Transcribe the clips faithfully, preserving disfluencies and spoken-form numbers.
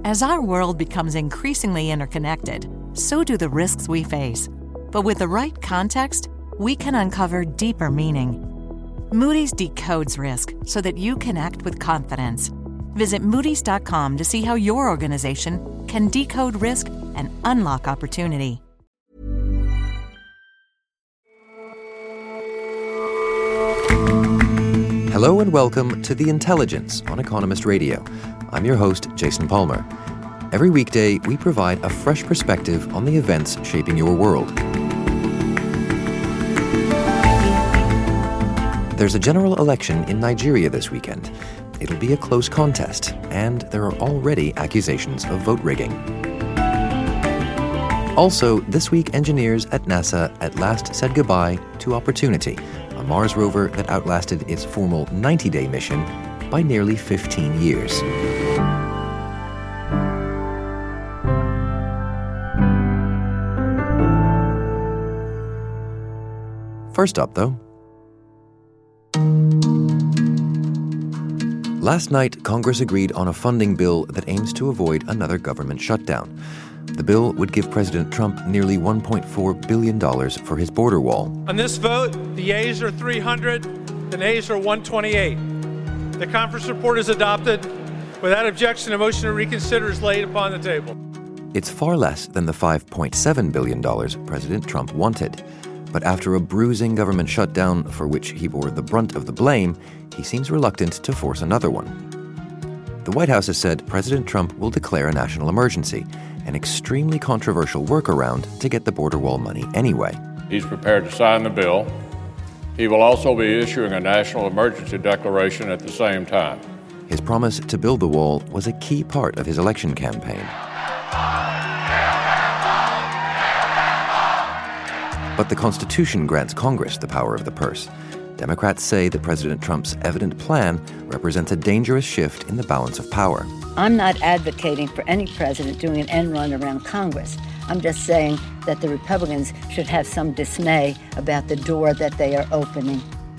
As our world becomes increasingly interconnected, so do the risks we face. But with the right context, we can uncover deeper meaning. Moody's decodes risk so that you can act with confidence. Visit Moody's dot com to see how your organization can decode risk and unlock opportunity. Hello and welcome to The Intelligence on Economist Radio. I'm your host, Jason Palmer. Every weekday, we provide a fresh perspective on the events shaping your world. There's a general election in Nigeria this weekend. It'll be a close contest, and there are already accusations of vote rigging. Also, this week, engineers at NASA at last said goodbye to Opportunity, a Mars rover that outlasted its formal ninety-day mission by nearly fifteen years. First up, though. Last night, Congress agreed on a funding bill that aims to avoid another government shutdown. The bill would give President Trump nearly one point four billion dollars for his border wall. On this vote, the yeas are three hundred, the nays are one twenty-eight. The conference report is adopted. Without objection, a motion to reconsider is laid upon the table. It's far less than the five point seven billion dollars President Trump wanted. But after a bruising government shutdown for which he bore the brunt of the blame, he seems reluctant to force another one. The White House has said President Trump will declare a national emergency, an extremely controversial workaround to get the border wall money anyway. He's prepared to sign the bill. He will also be issuing a national emergency declaration at the same time. His promise to build the wall was a key part of his election campaign. But the Constitution grants Congress the power of the purse. Democrats say that President Trump's evident plan represents a dangerous shift in the balance of power. I'm not advocating for any president doing an end run around Congress. I'm just saying that the Republicans should have some dismay about the door that they are opening.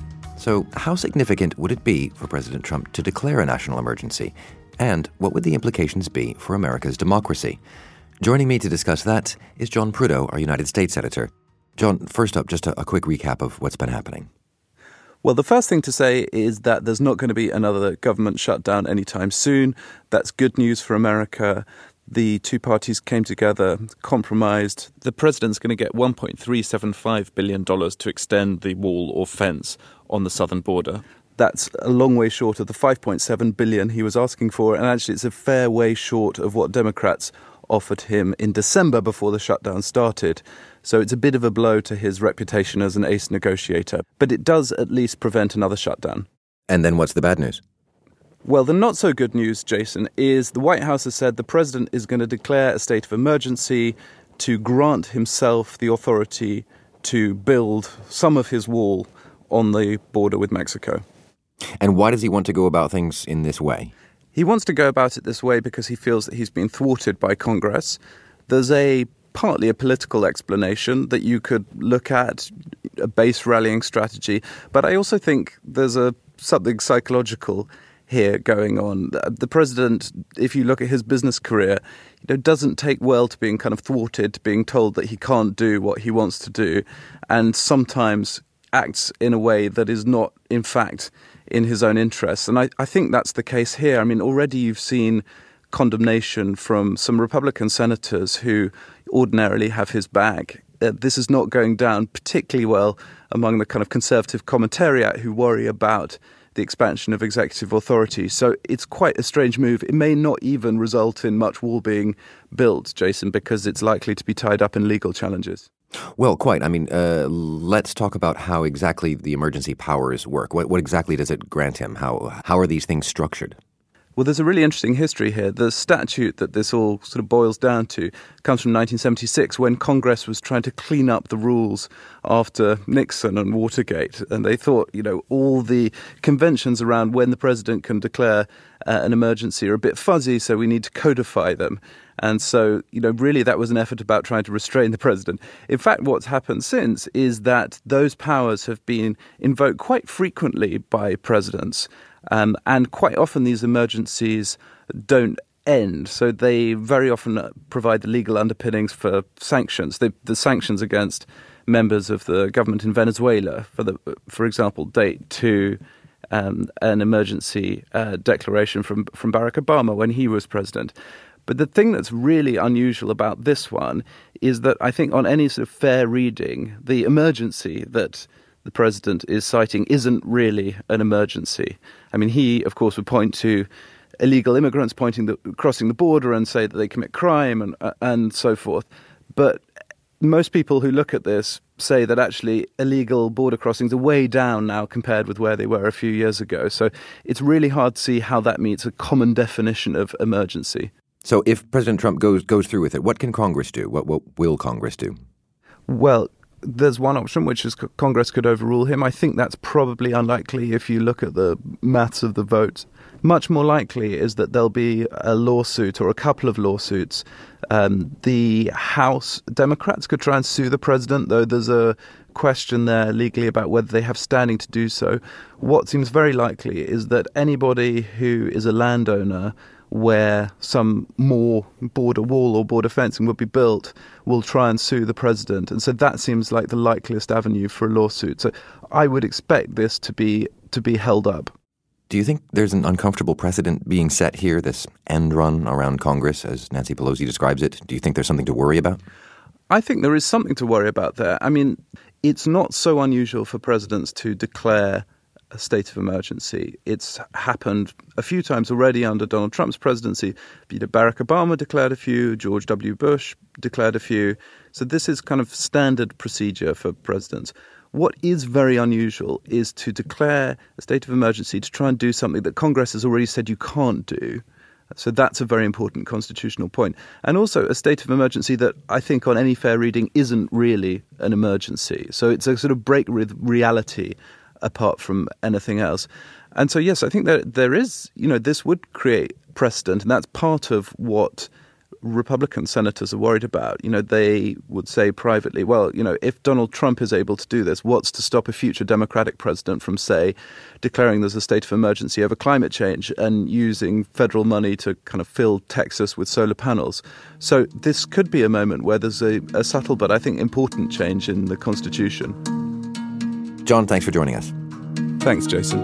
So how significant would it be for President Trump to declare a national emergency? And what would the implications be for America's democracy? Joining me to discuss that is John Prudhoe, our United States Senator. John, first up, just a, a quick recap of what's been happening. Well, the first thing to say is that there's not going to be another government shutdown anytime soon. That's good news for America. The two parties came together, compromised. The president's going to get one point three seven five billion dollars to extend the wall or fence on the southern border. That's a long way short of the five point seven billion dollars he was asking for, and actually it's a fair way short of what Democrats offered him in December before the shutdown started. So it's a bit of a blow to his reputation as an ace negotiator. But it does at least prevent another shutdown. And then what's the bad news? Well, the not so good news, Jason, is the White House has said the president is going to declare a state of emergency to grant himself the authority to build some of his wall on the border with Mexico. And why does he want to go about things in this way? He wants to go about it this way because he feels that he's been thwarted by Congress. There's a partly a political explanation that you could look at, a base rallying strategy. But I also think there's a something psychological here going on. The president, if you look at his business career, you know, doesn't take well to being kind of thwarted, being told that he can't do what he wants to do, and sometimes acts in a way that is not, in fact, in his own interests. And I, I think that's the case here. I mean, already you've seen condemnation from some Republican senators who ordinarily have his back. Uh, this is not going down particularly well among the kind of conservative commentariat who worry about the expansion of executive authority. So it's quite a strange move. It may not even result in much wall being built, Jason, because it's likely to be tied up in legal challenges. Well, quite. I mean, uh, let's talk about how exactly the emergency powers work. What, what exactly does it grant him? How how are these things structured? Well, there's a really interesting history here. The statute that this all sort of boils down to comes from nineteen seventy-six, when Congress was trying to clean up the rules after Nixon and Watergate. And they thought, you know, all the conventions around when the president can declare uh, an emergency are a bit fuzzy, so we need to codify them. And so, you know, really that was an effort about trying to restrain the president. In fact, what's happened since is that those powers have been invoked quite frequently by presidents. Um, and quite often these emergencies don't end. So they very often provide the legal underpinnings for sanctions. They, the sanctions against members of the government in Venezuela, for the, for example, date to um, an emergency uh, declaration from, from Barack Obama when he was president. But the thing that's really unusual about this one is that I think on any sort of fair reading, the emergency that the president is citing isn't really an emergency. I mean, he, of course, would point to illegal immigrants pointing the, crossing the border and say that they commit crime and uh, and so forth. But most people who look at this say that actually illegal border crossings are way down now compared with where they were a few years ago. So it's really hard to see how that meets a common definition of emergency. So if President Trump goes goes through with it, what can Congress do? What, what will Congress do? Well, there's one option, which is Congress could overrule him. I think that's probably unlikely if you look at the maths of the vote. Much more likely is that there'll be a lawsuit or a couple of lawsuits. Um, the House Democrats could try and sue the president, though there's a question there legally about whether they have standing to do so. What seems very likely is that anybody who is a landowner where some more border wall or border fencing would be built will try and sue the president. And so that seems like the likeliest avenue for a lawsuit. So I would expect this to be to be held up. Do you think there's an uncomfortable precedent being set here, this end run around Congress, as Nancy Pelosi describes it? Do you think there's something to worry about? I think there is something to worry about there. I mean, it's not so unusual for presidents to declare a state of emergency. It's happened a few times already under Donald Trump's presidency. Barack Obama declared a few, George W. Bush declared a few. So this is kind of standard procedure for presidents. What is very unusual is to declare a state of emergency to try and do something that Congress has already said you can't do. So that's a very important constitutional point. And also a state of emergency that I think on any fair reading isn't really an emergency. So it's a sort of break with reality apart from anything else. And so, yes, I think that there is, you know, this would create precedent, and that's part of what Republican senators are worried about. You know, they would say privately, well, you know, if Donald Trump is able to do this, what's to stop a future Democratic president from, say, declaring there's a state of emergency over climate change and using federal money to kind of fill Texas with solar panels? So this could be a moment where there's a, a subtle but I think important change in the Constitution. John, thanks for joining us. Thanks, Jason.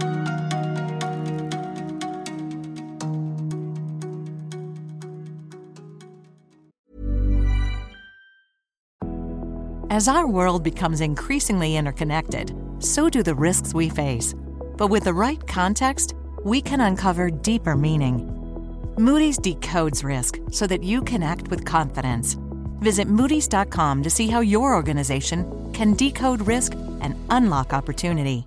As our world becomes increasingly interconnected, so do the risks we face. But with the right context, we can uncover deeper meaning. Moody's decodes risk so that you can act with confidence. Visit Moody's dot com to see how your organization can decode risk and unlock opportunity.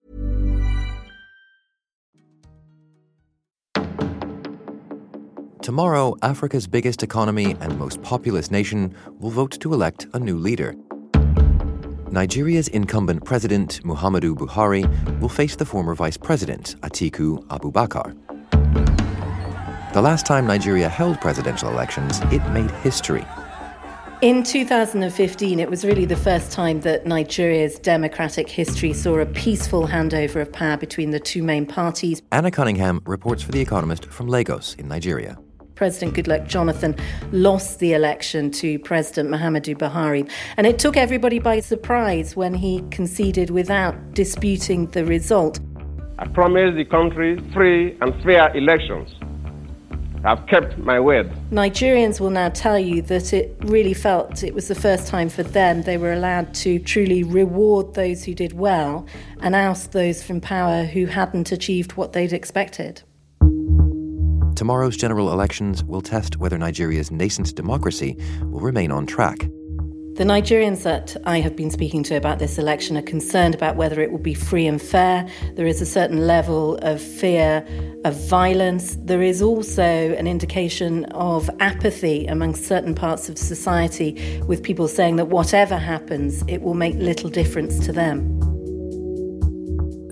Tomorrow, Africa's biggest economy and most populous nation will vote to elect a new leader. Nigeria's incumbent president, Muhammadu Buhari, will face the former vice president, Atiku Abubakar. The last time Nigeria held presidential elections, it made history. In two thousand fifteen, it was really the first time that Nigeria's democratic history saw a peaceful handover of power between the two main parties. Anna Cunningham reports for The Economist from Lagos in Nigeria. President Goodluck Jonathan lost the election to President Muhammadu Buhari, and it took everybody by surprise when he conceded without disputing the result. I promised the country free and fair elections. I've kept my word. Nigerians will now tell you that it really felt it was the first time for them they were allowed to truly reward those who did well and oust those from power who hadn't achieved what they'd expected. Tomorrow's general elections will test whether Nigeria's nascent democracy will remain on track. The Nigerians that I have been speaking to about this election are concerned about whether it will be free and fair. There is a certain level of fear of violence. There is also an indication of apathy among certain parts of society, with people saying that whatever happens, it will make little difference to them. So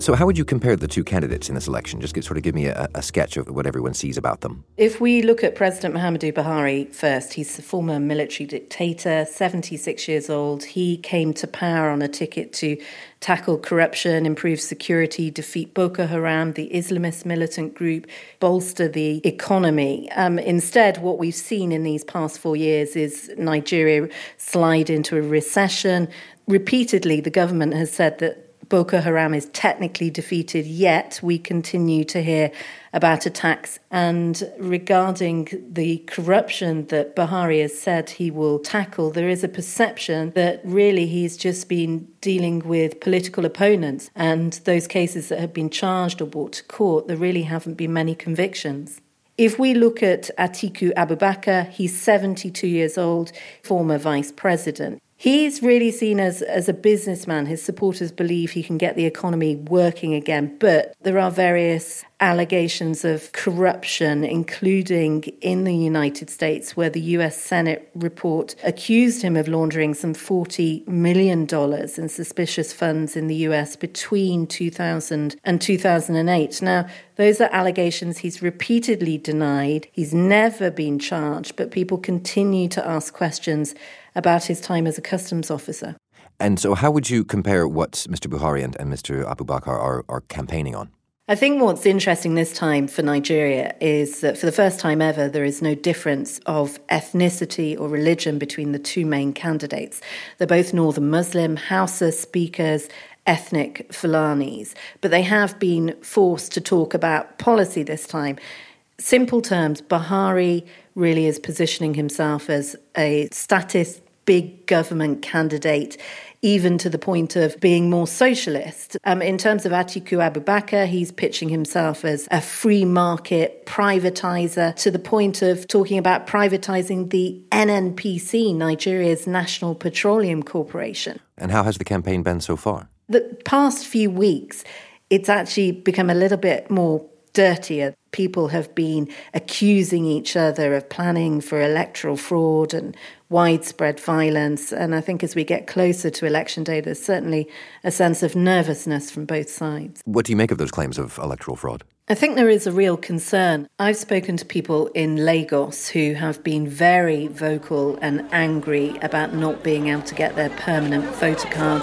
So how would you compare the two candidates in this election? Just get, sort of give me a, a sketch of what everyone sees about them. If we look at President Muhammadu Buhari first, he's a former military dictator, seventy-six years old. He came to power on a ticket to tackle corruption, improve security, defeat Boko Haram, the Islamist militant group, bolster the economy. Um, instead, what we've seen in these past four years is Nigeria slide into a recession. Repeatedly, the government has said that Boko Haram is technically defeated, yet we continue to hear about attacks. And regarding the corruption that Buhari has said he will tackle, there is a perception that really he's just been dealing with political opponents. And those cases that have been charged or brought to court, there really haven't been many convictions. If we look at Atiku Abubakar, he's seventy-two years old, former vice president. He's really seen as, as a businessman. His supporters believe he can get the economy working again, but there are various allegations of corruption, including in the United States, where the U S Senate report accused him of laundering some forty million dollars in suspicious funds in the U S between two thousand and two thousand eight. Now, those are allegations he's repeatedly denied. He's never been charged, but people continue to ask questions about his time as a customs officer. And so how would you compare what Mister Buhari and, and Mister Abubakar are, are campaigning on? I think what's interesting this time for Nigeria is that for the first time ever, there is no difference of ethnicity or religion between the two main candidates. They're both Northern Muslim, Hausa speakers, ethnic Fulanis, but they have been forced to talk about policy this time. Simple terms, Buhari really is positioning himself as a statist, big government candidate, even to the point of being more socialist. Um, in terms of Atiku Abubakar, he's pitching himself as a free market privatizer, to the point of talking about privatizing the N N P C, Nigeria's National Petroleum Corporation. And how has the campaign been so far? The past few weeks, it's actually become a little bit more dirtier. People have been accusing each other of planning for electoral fraud and widespread violence. And I think as we get closer to election day, there's certainly a sense of nervousness from both sides. What do you make of those claims of electoral fraud? I think there is a real concern. I've spoken to people in Lagos who have been very vocal and angry about not being able to get their permanent voter cards.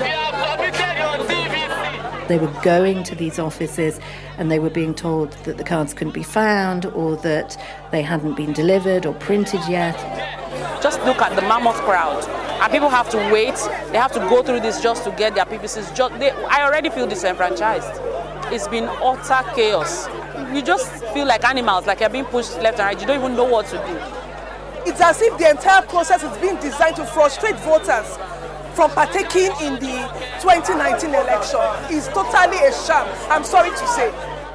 They were going to these offices and they were being told that the cards couldn't be found or that they hadn't been delivered or printed yet. Just look at the mammoth crowd. And people have to wait. They have to go through this just to get their P P Cs. Just, they, I already feel disenfranchised. It's been utter chaos. You just feel like animals, like you're being pushed left and right. You don't even know what to do. It's as if the entire process is being designed to frustrate voters from partaking in the twenty nineteen election. Is totally a sham, I'm sorry to say.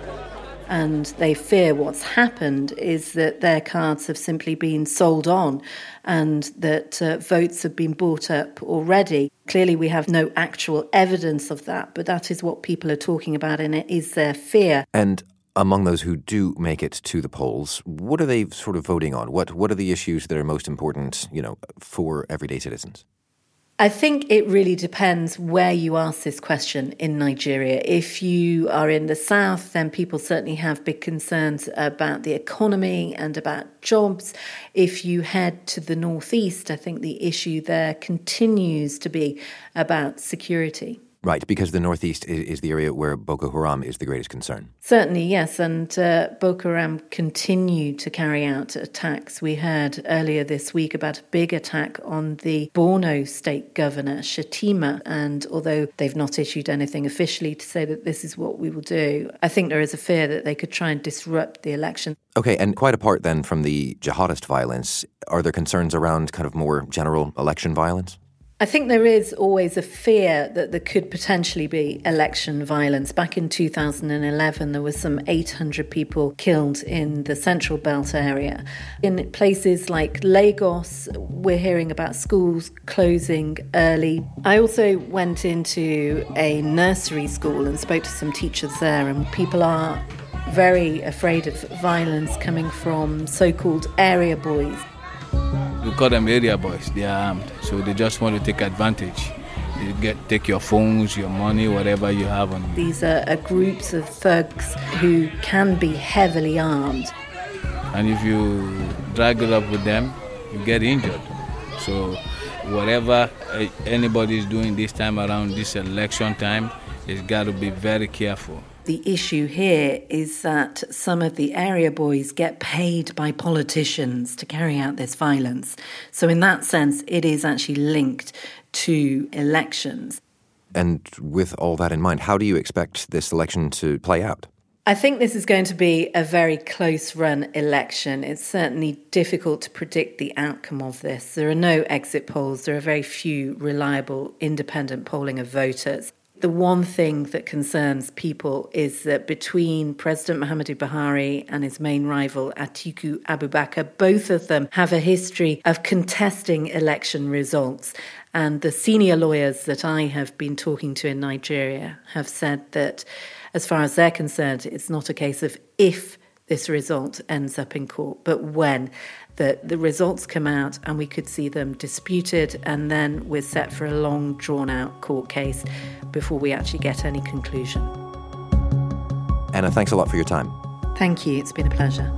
And they fear what's happened is that their cards have simply been sold on and that uh, votes have been bought up already. Clearly, we have no actual evidence of that, but that is what people are talking about, and it is their fear. And among those who do make it to the polls, what are they sort of voting on? What What are the issues that are most important, you know, for everyday citizens? I think it really depends where you ask this question in Nigeria. If you are in the south, then people certainly have big concerns about the economy and about jobs. If you head to the northeast, I think the issue there continues to be about security. Right, because the northeast is, is the area where Boko Haram is the greatest concern. Certainly, yes, and uh, Boko Haram continue to carry out attacks. We heard earlier this week about a big attack on the Borno state governor, Shatima, and although they've not issued anything officially to say that this is what we will do, I think there is a fear that they could try and disrupt the election. Okay, and quite apart then from the jihadist violence, are there concerns around kind of more general election violence? I think there is always a fear that there could potentially be election violence. Back in two thousand eleven, there were some eight hundred people killed in the Central Belt area. In places like Lagos, we're hearing about schools closing early. I also went into a nursery school and spoke to some teachers there, and people are very afraid of violence coming from so-called area boys. We call them area boys. They are armed, so they just want to take advantage. They get take your phones, your money, whatever you have on you. These are, are groups of thugs who can be heavily armed. And if you drag it up with them, you get injured. So whatever anybody is doing this time around this election time, it's got to be very careful. The issue here is that some of the area boys get paid by politicians to carry out this violence. So in that sense, it is actually linked to elections. And with all that in mind, how do you expect this election to play out? I think this is going to be a very close-run election. It's certainly difficult to predict the outcome of this. There are no exit polls. There are very few reliable independent polling of voters. The one thing that concerns people is that between President Muhammadu Buhari and his main rival, Atiku Abubakar, both of them have a history of contesting election results. And the senior lawyers that I have been talking to in Nigeria have said that, as far as they're concerned, it's not a case of if this result ends up in court, but when. That the results come out and we could see them disputed, and then we're set for a long, drawn-out court case before we actually get any conclusion. Anna, thanks a lot for your time. Thank you. It's been a pleasure.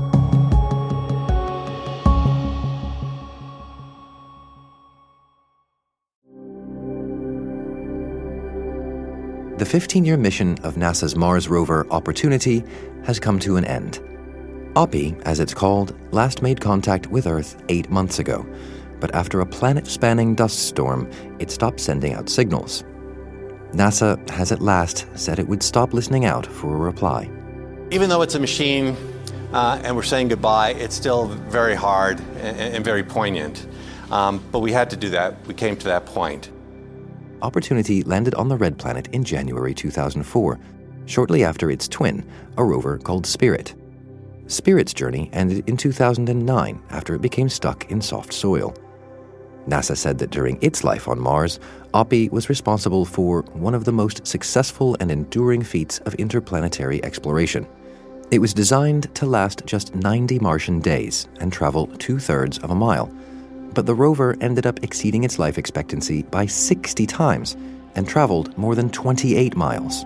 The fifteen-year mission of NASA's Mars rover Opportunity has come to an end. OPI, as it's called, last made contact with Earth eight months ago, but after a planet-spanning dust storm, it stopped sending out signals. NASA has at last said it would stop listening out for a reply. Even though it's a machine uh, and we're saying goodbye, it's still very hard and, and very poignant. Um, but we had to do that. We came to that point. Opportunity landed on the Red Planet in January two thousand four, shortly after its twin, a rover called Spirit. Spirit's journey ended in two thousand nine after it became stuck in soft soil. NASA said that during its life on Mars, OPI was responsible for one of the most successful and enduring feats of interplanetary exploration. It was designed to last just ninety Martian days and travel two-thirds of a mile. But the rover ended up exceeding its life expectancy by sixty times and traveled more than twenty-eight miles.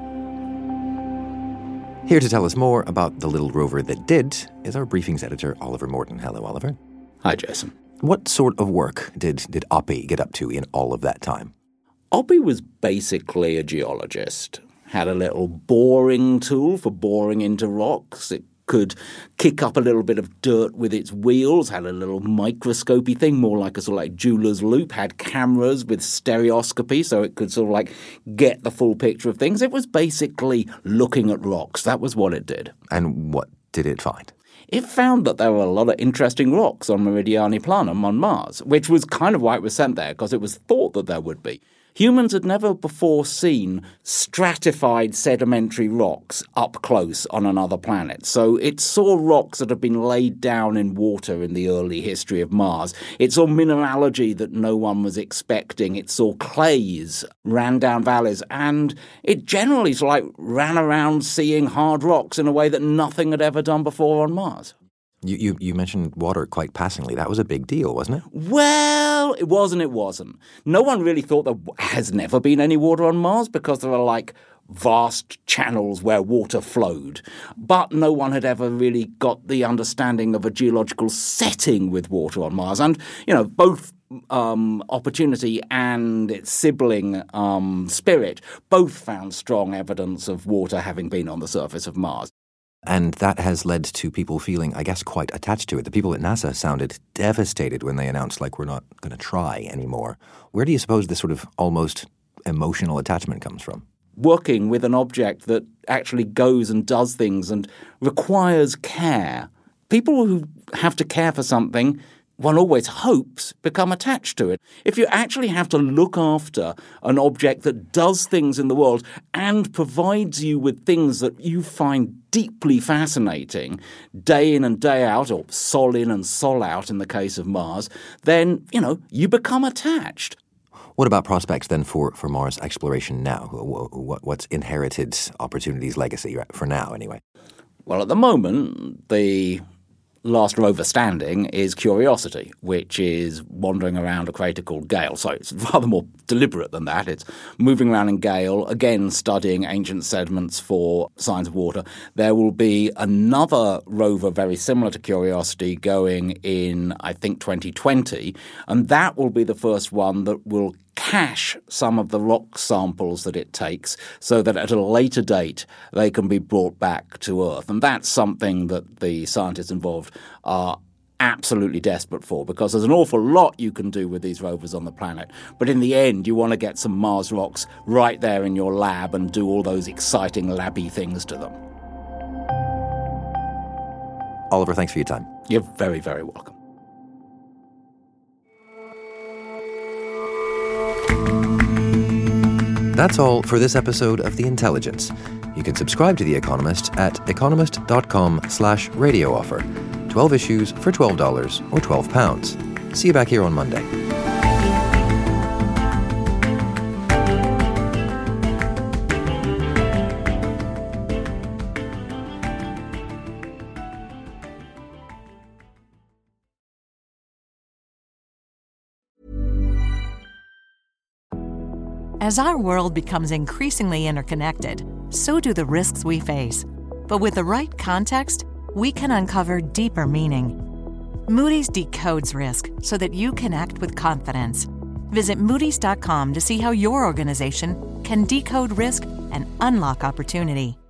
Here to tell us more about the little rover that did is our briefings editor, Oliver Morton. Hello, Oliver. Hi, Jason. What sort of work did, did OPI get up to in all of that time? OPI was basically a geologist. Had a little boring tool for boring into rocks. It could kick up a little bit of dirt with its wheels, had a little microscopy thing, more like a sort of like jeweler's loop, had cameras with stereoscopy so it could sort of like get the full picture of things. It was basically looking at rocks. That was what it did. And what did it find? It found that there were a lot of interesting rocks on Meridiani Planum on Mars, which was kind of why it was sent there, because it was thought that there would be. Humans had never before seen stratified sedimentary rocks up close on another planet. So it saw rocks that had been laid down in water in the early history of Mars. It saw mineralogy that no one was expecting. It saw clays, ran down valleys, and it generally like ran around seeing hard rocks in a way that nothing had ever done before on Mars. You, you you mentioned water quite passingly. That was a big deal, wasn't it? Well, it was and it wasn't. No one really thought there has never been any water on Mars because there are like vast channels where water flowed. But no one had ever really got the understanding of a geological setting with water on Mars. And, you know, both um, Opportunity and its sibling um, Spirit both found strong evidence of water having been on the surface of Mars. And that has led to people feeling, I guess, quite attached to it. The people at NASA sounded devastated when they announced, like, we're not going to try anymore. Where do you suppose this sort of almost emotional attachment comes from? Working with an object that actually goes and does things and requires care. People who have to care for something, one always hopes, become attached to it. If you actually have to look after an object that does things in the world and provides you with things that you find deeply fascinating, day in and day out, or sol in and sol out in the case of Mars, then, you know, you become attached. What about prospects then for, for Mars exploration now? What, what's inherited Opportunity's legacy for now, anyway? Well, at the moment, the last rover standing is Curiosity, which is wandering around a crater called Gale. So it's rather more deliberate than that. It's moving around in Gale, again studying ancient sediments for signs of water. There will be another rover very similar to Curiosity going in, I think, twenty twenty, and that will be the first one that will cache some of the rock samples that it takes so that at a later date they can be brought back to Earth. And that's something that the scientists involved are absolutely desperate for, because there's an awful lot you can do with these rovers on the planet. But in the end, you want to get some Mars rocks right there in your lab and do all those exciting labby things to them. Oliver, thanks for your time. You're very, very welcome. That's all for this episode of The Intelligence. You can subscribe to The Economist at economist.com slash radio offer. twelve issues for twelve dollars or twelve pounds. See you back here on Monday. As our world becomes increasingly interconnected, so do the risks we face. But with the right context, we can uncover deeper meaning. Moody's decodes risk so that you can act with confidence. Visit Moody's dot com to see how your organization can decode risk and unlock opportunity.